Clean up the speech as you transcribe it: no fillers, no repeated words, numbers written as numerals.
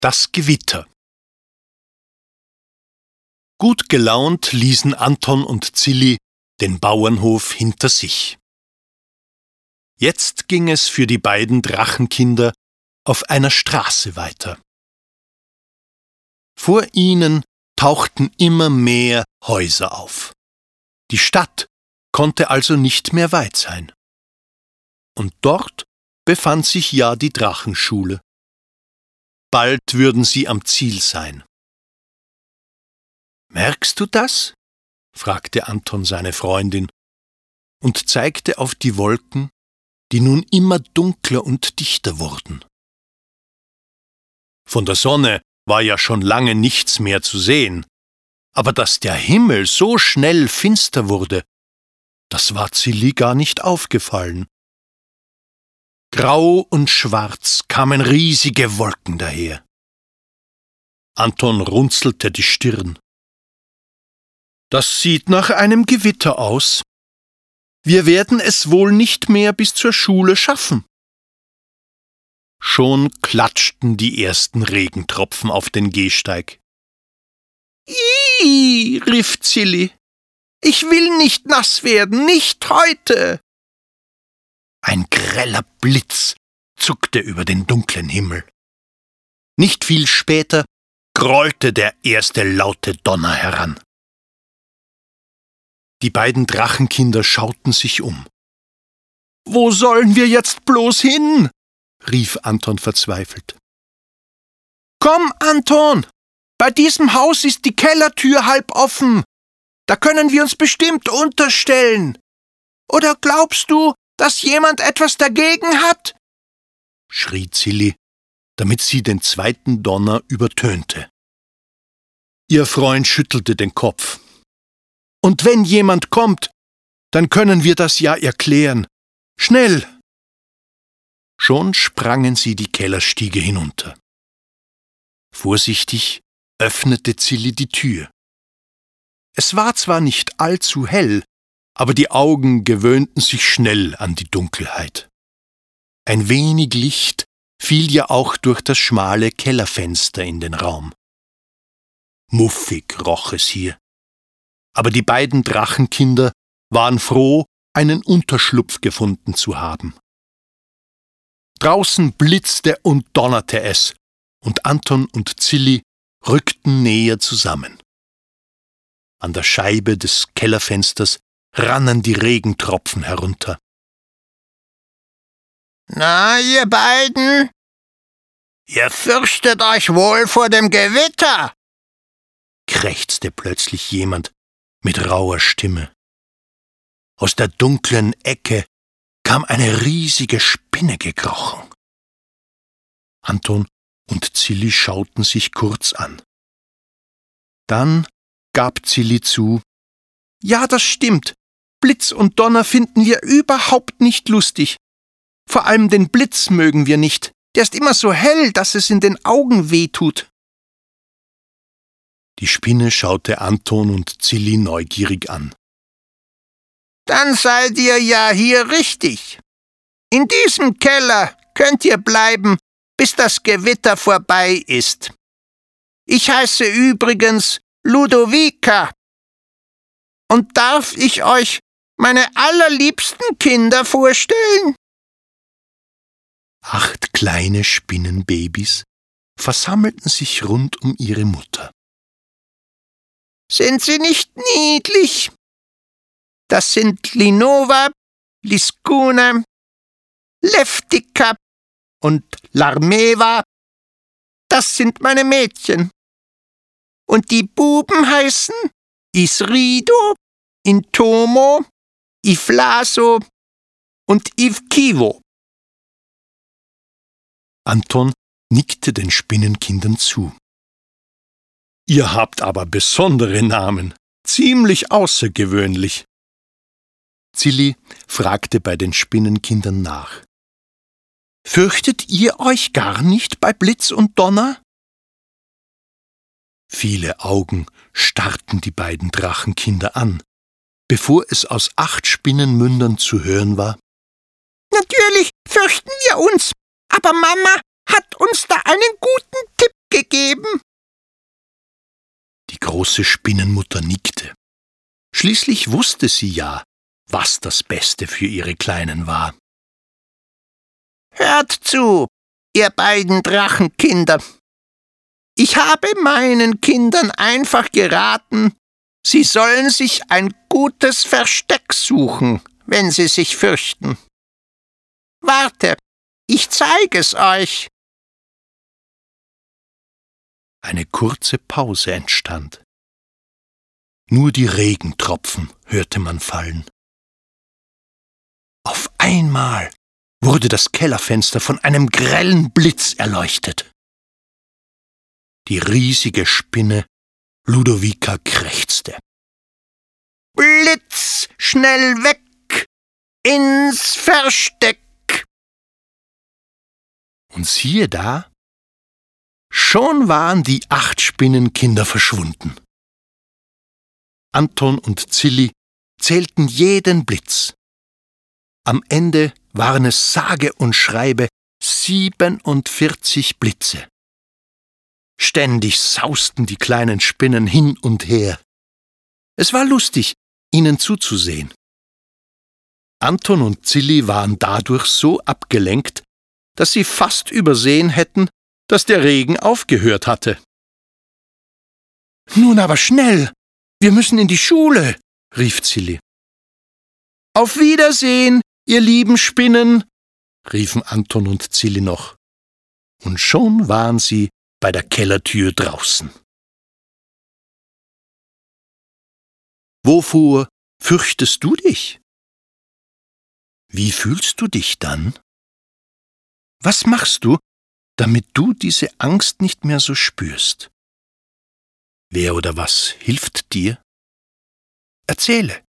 Das Gewitter. Gut gelaunt ließen Anton und Zilli den Bauernhof hinter sich. Jetzt ging es für die beiden Drachenkinder auf einer Straße weiter. Vor ihnen tauchten immer mehr Häuser auf. Die Stadt konnte also nicht mehr weit sein. Und dort befand sich ja die Drachenschule. Bald würden sie am Ziel sein. »Merkst du das?« fragte Anton seine Freundin und zeigte auf die Wolken, die nun immer dunkler und dichter wurden. Von der Sonne war ja schon lange nichts mehr zu sehen, aber dass der Himmel so schnell finster wurde, das war Zilli gar nicht aufgefallen. Grau und schwarz kamen riesige Wolken daher. Anton runzelte die Stirn. »Das sieht nach einem Gewitter aus. Wir werden es wohl nicht mehr bis zur Schule schaffen.« Schon klatschten die ersten Regentropfen auf den Gehsteig. »Ih«, rief Zilli, »ich will nicht nass werden, nicht heute!« Ein greller Blitz zuckte über den dunklen Himmel. Nicht viel später grollte der erste laute Donner heran. Die beiden Drachenkinder schauten sich um. »Wo sollen wir jetzt bloß hin?« rief Anton verzweifelt. »Komm, Anton, bei diesem Haus ist die Kellertür halb offen. Da können wir uns bestimmt unterstellen. Oder glaubst du, dass jemand etwas dagegen hat?« schrie Zilli, damit sie den zweiten Donner übertönte. Ihr Freund schüttelte den Kopf. »Und wenn jemand kommt, dann können wir das ja erklären. Schnell!« Schon sprangen sie die Kellerstiege hinunter. Vorsichtig öffnete Zilli die Tür. Es war zwar nicht allzu hell, aber die Augen gewöhnten sich schnell an die Dunkelheit. Ein wenig Licht fiel ja auch durch das schmale Kellerfenster in den Raum. Muffig roch es hier. Aber die beiden Drachenkinder waren froh, einen Unterschlupf gefunden zu haben. Draußen blitzte und donnerte es, und Anton und Zilli rückten näher zusammen. An der Scheibe des Kellerfensters rannen die Regentropfen herunter. »Na, ihr beiden, ihr fürchtet euch wohl vor dem Gewitter«, krächzte plötzlich jemand mit rauer Stimme. Aus der dunklen Ecke kam eine riesige Spinne gekrochen. Anton und Zilli schauten sich kurz an. Dann gab Zilli zu: »Ja, das stimmt. Blitz und Donner finden wir überhaupt nicht lustig. Vor allem den Blitz mögen wir nicht. Der ist immer so hell, dass es in den Augen wehtut.« Die Spinne schaute Anton und Zilli neugierig an. »Dann seid ihr ja hier richtig. In diesem Keller könnt ihr bleiben, bis das Gewitter vorbei ist. Ich heiße übrigens Ludovica. Und darf ich euch meine allerliebsten Kinder vorstellen?« 8 kleine Spinnenbabys versammelten sich rund um ihre Mutter. »Sind sie nicht niedlich? Das sind Linova, Liskuna, Leftika und Larmeva. Das sind meine Mädchen. Und die Buben heißen Isrido, Intomo, Iflaso und Ivkivo.« Anton nickte den Spinnenkindern zu. »Ihr habt aber besondere Namen, ziemlich außergewöhnlich.« Zilli fragte bei den Spinnenkindern nach. »Fürchtet ihr euch gar nicht bei Blitz und Donner?« Viele Augen starrten die beiden Drachenkinder an, bevor es aus 8 Spinnenmündern zu hören war: »Natürlich fürchten wir uns, aber Mama hat uns da einen guten Tipp gegeben. geben?« Die große Spinnenmutter nickte. Schließlich wusste sie ja, was das Beste für ihre Kleinen war. »Hört zu, ihr beiden Drachenkinder. Ich habe meinen Kindern einfach geraten, sie sollen sich ein gutes Versteck suchen, wenn sie sich fürchten. Warte, ich zeige es euch.« Eine kurze Pause entstand. Nur die Regentropfen hörte man fallen. Auf einmal wurde das Kellerfenster von einem grellen Blitz erleuchtet. Die riesige Spinne Ludovica krächzte. »Blitz, schnell weg, ins Versteck!« Und siehe da, schon waren die 8 Spinnenkinder verschwunden. Anton und Zilli zählten jeden Blitz. Am Ende waren es sage und schreibe 47 Blitze. Ständig sausten die kleinen Spinnen hin und her. Es war lustig, ihnen zuzusehen. Anton und Zilli waren dadurch so abgelenkt, dass sie fast übersehen hätten, dass der Regen aufgehört hatte. »Nun aber schnell, wir müssen in die Schule«, rief Zilli. »Auf Wiedersehen, ihr lieben Spinnen«, riefen Anton und Zilli noch. Und schon waren sie bei der Kellertür draußen. Wovor fürchtest du dich? Wie fühlst du dich dann? Was machst du, damit du diese Angst nicht mehr so spürst? Wer oder was hilft dir? Erzähle.